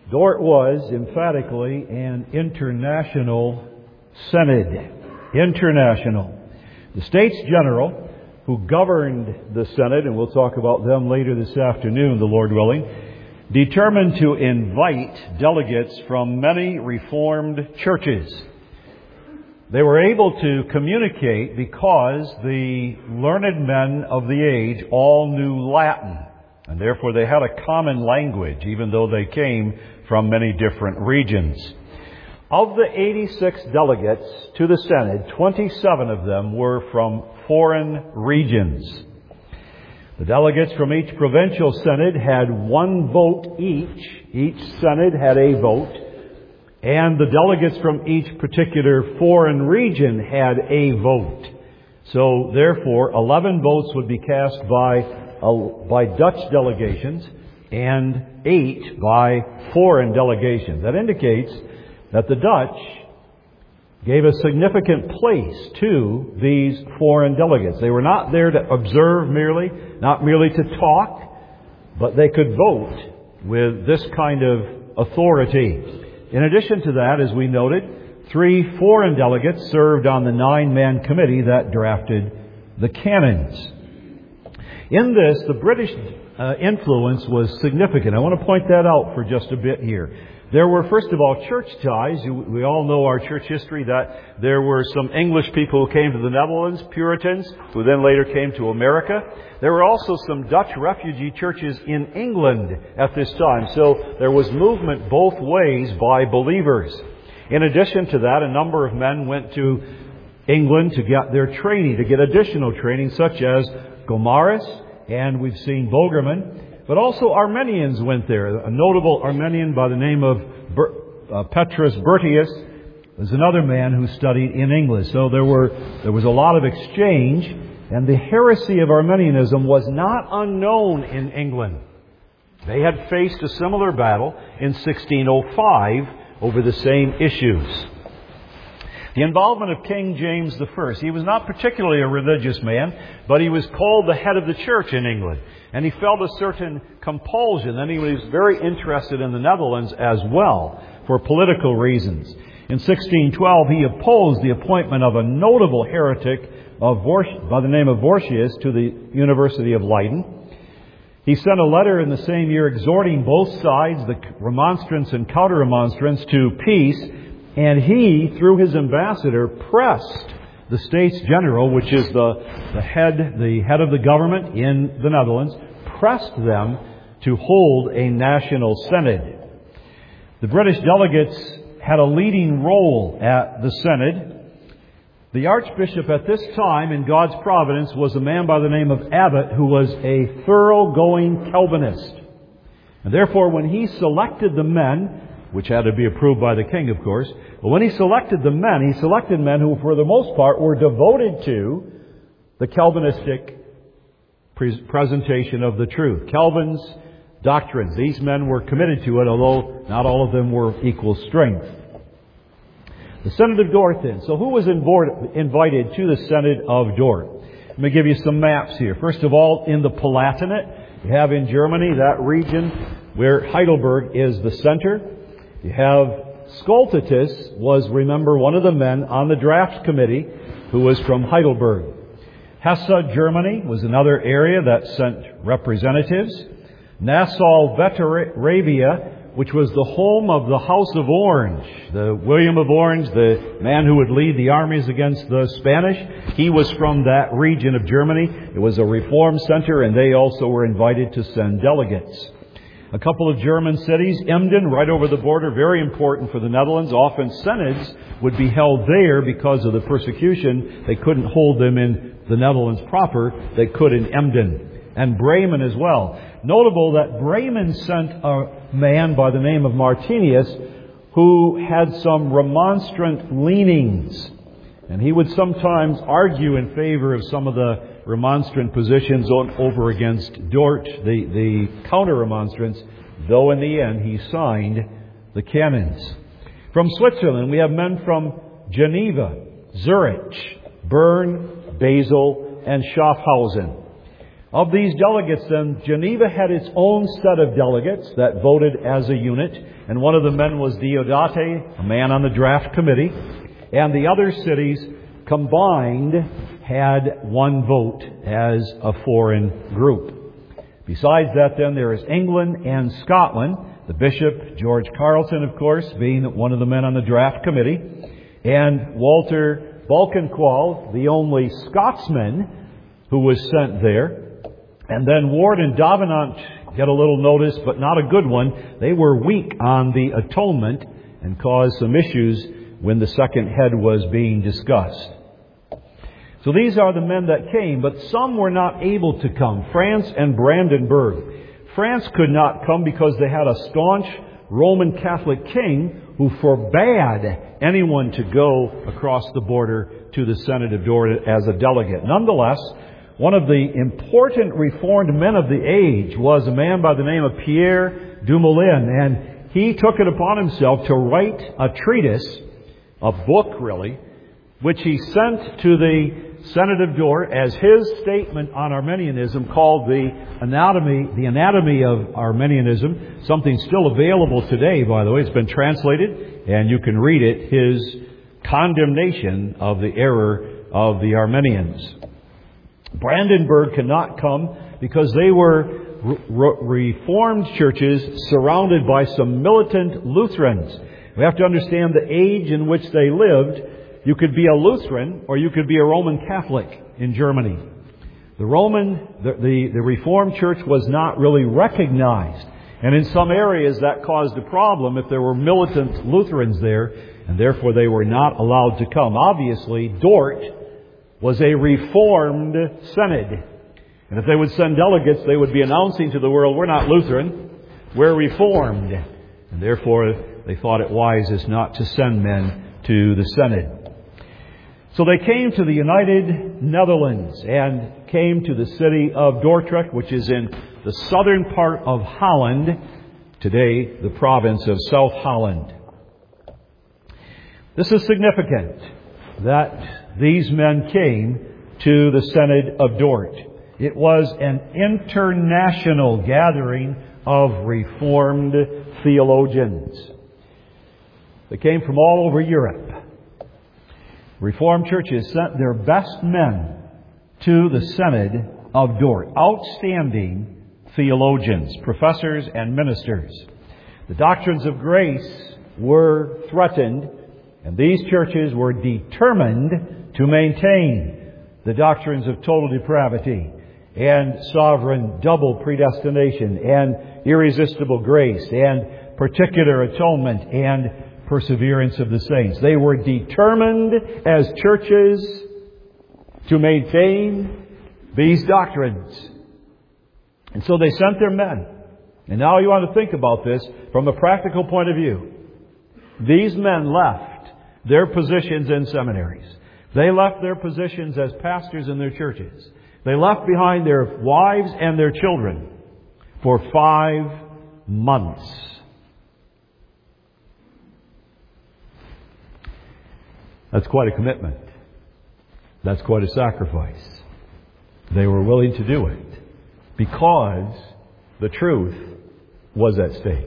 Dort was emphatically an international synod. International. The States General, who governed the synod, and we'll talk about them later this afternoon, the Lord willing, determined to invite delegates from many Reformed churches. They were able to communicate because the learned men of the age all knew Latin, and therefore they had a common language, even though they came from many different regions. Of the 86 delegates to the Synod, 27 of them were from foreign regions. The delegates from each provincial synod had one vote each. Each synod had a vote. And the delegates from each particular foreign region had a vote. So, therefore, 11 votes would be cast by Dutch delegations and 8 by foreign delegations. That indicates that the Dutch gave a significant place to these foreign delegates. They were not there to observe merely, not merely to talk, but they could vote with this kind of authority. In addition to that, as we noted, 3 foreign delegates served on the 9-man committee that drafted the canons. In this, the British influence was significant. I want to point that out for just a bit here. There were, first of all, church ties. We all know our church history, that there were some English people who came to the Netherlands, Puritans, who then later came to America. There were also some Dutch refugee churches in England at this time. So there was movement both ways by believers. In addition to that, a number of men went to England to get their training, to get additional training, such as Gomarus, and we've seen Bogerman. But also Armenians went there. A notable Armenian by the name of Petrus Bertius was another man who studied in England. So there was a lot of exchange, and the heresy of Arminianism was not unknown in England. They had faced a similar battle in 1605 over the same issues. The involvement of King James I. He was not particularly a religious man, but he was called the head of the church in England. And he felt a certain compulsion, and he was very interested in the Netherlands as well, for political reasons. In 1612, he opposed the appointment of a notable heretic by the name of Vorstius to the University of Leiden. He sent a letter in the same year exhorting both sides, the remonstrants and counter-remonstrants, to peace, and he, through his ambassador, pressed the States General, which is the head of the government in the Netherlands, pressed them to hold a national synod. The British delegates had a leading role at the synod. The archbishop at this time, in God's providence, was a man by the name of Abbot, who was a thoroughgoing Calvinist. And therefore, when he selected the men, which had to be approved by the king, of course. But when he selected the men, he selected men who, for the most part, were devoted to the Calvinistic presentation of the truth. Calvin's doctrines. These men were committed to it, although not all of them were of equal strength. The Synod of Dort, then. So who was invited to the Synod of Dort? Let me give you some maps here. First of all, in the Palatinate, you have in Germany that region where Heidelberg is the center. You have Scoltitus was, remember, one of the men on the draft committee who was from Heidelberg. Hesse, Germany, was another area that sent representatives. Nassau-Bavaria, which was the home of the House of Orange. The William of Orange, the man who would lead the armies against the Spanish, he was from that region of Germany. It was a reform center, and they also were invited to send delegates. A couple of German cities, Emden, right over the border, very important for the Netherlands. Often synods would be held there because of the persecution. They couldn't hold them in the Netherlands proper. They could in Emden. And Bremen as well. Notable that Bremen sent a man by the name of Martinius who had some remonstrant leanings. And he would sometimes argue in favor of some of the remonstrant positions over against Dort, the counter-remonstrants, though in the end he signed the canons. From Switzerland, we have men from Geneva, Zurich, Bern, Basel, and Schaffhausen. Of these delegates then, Geneva had its own set of delegates that voted as a unit, and one of the men was Diodate, a man on the draft committee, and the other cities combined had one vote as a foreign group. Besides that then, there is England and Scotland, the Bishop, George Carleton, of course, being one of the men on the draft committee, and Walter Balkenkwal, the only Scotsman who was sent there. And then Ward and Davenant get a little notice, but not a good one. They were weak on the atonement and caused some issues when the second head was being discussed. So these are the men that came, but some were not able to come. France and Brandenburg. France could not come because they had a staunch Roman Catholic king who forbade anyone to go across the border to the Synod of Dort as a delegate. Nonetheless, one of the important Reformed men of the age was a man by the name of Pierre Dumoulin, and he took it upon himself to write a treatise, a book really, which he sent to the Synod of Dort as his statement on Arminianism, called the Anatomy of Arminianism, something still available today, by the way. It's been translated, and you can read it, his condemnation of the error of the Arminians. Brandenburg cannot come because they were Reformed churches surrounded by some militant Lutherans. We have to understand the age in which they lived. You could be a Lutheran or you could be a Roman Catholic in Germany. The Reformed Church was not really recognized. And in some areas that caused a problem if there were militant Lutherans there, and therefore they were not allowed to come. Obviously, Dort was a Reformed synod. And if they would send delegates, they would be announcing to the world, we're not Lutheran, we're Reformed. And therefore, they thought it wisest not to send men to the synod. So they came to the United Netherlands and came to the city of Dordrecht, which is in the southern part of Holland, today the province of South Holland. This is significant that these men came to the Synod of Dort. It was an international gathering of Reformed theologians. They came from all over Europe. Reformed churches sent their best men to the Synod of Dort. Outstanding theologians, professors, and ministers. The doctrines of grace were threatened, and these churches were determined to maintain the doctrines of total depravity and sovereign double predestination and irresistible grace and particular atonement and perseverance of the saints. They were determined as churches to maintain these doctrines. And so they sent their men. And now you want to think about this from a practical point of view. These men left their positions in seminaries. They left their positions as pastors in their churches. They left behind their wives and their children for 5 months. That's quite a commitment. That's quite a sacrifice. They were willing to do it because the truth was at stake.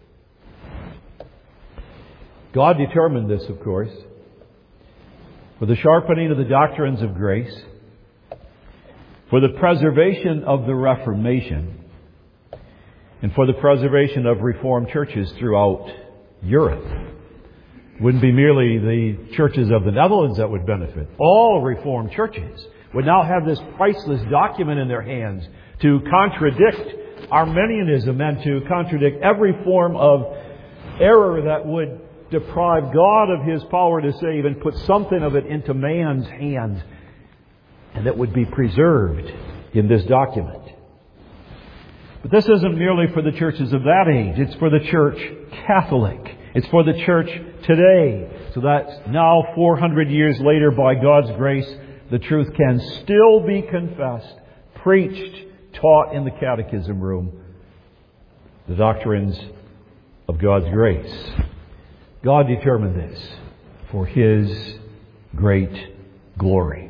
God determined this, of course, for the sharpening of the doctrines of grace, for the preservation of the Reformation, and for the preservation of Reformed churches throughout Europe. It wouldn't be merely the churches of the Netherlands that would benefit. All Reformed churches would now have this priceless document in their hands to contradict Arminianism and to contradict every form of error that would deprive God of His power to save and put something of it into man's hands, and that would be preserved in this document. But this isn't merely for the churches of that age. It's for the Church Catholic. It's for the church today. So that now, 400 years later, by God's grace, the truth can still be confessed, preached, taught in the catechism room. The doctrines of God's grace. God determined this for His great glory.